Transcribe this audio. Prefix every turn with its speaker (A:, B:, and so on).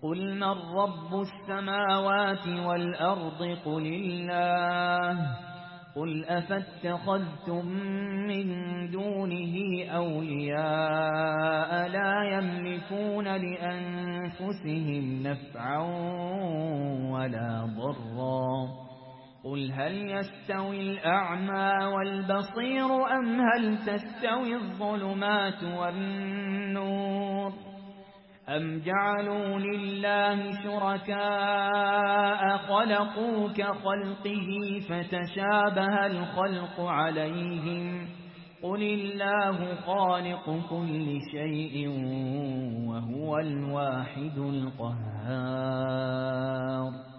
A: قل من رب السماوات والأرض قل الله قل أفاتخذتم من دونه أولياء لا يملكون لأنفسهم نفعا ولا ضرا قل هل يستوي الأعمى والبصير أم هل تستوي الظلمات والنور أم جعلوا لله شركاء خلقوا كخلقه فتشابه الخلق عليهم قل الله خالق كل شيء وهو الواحد القهار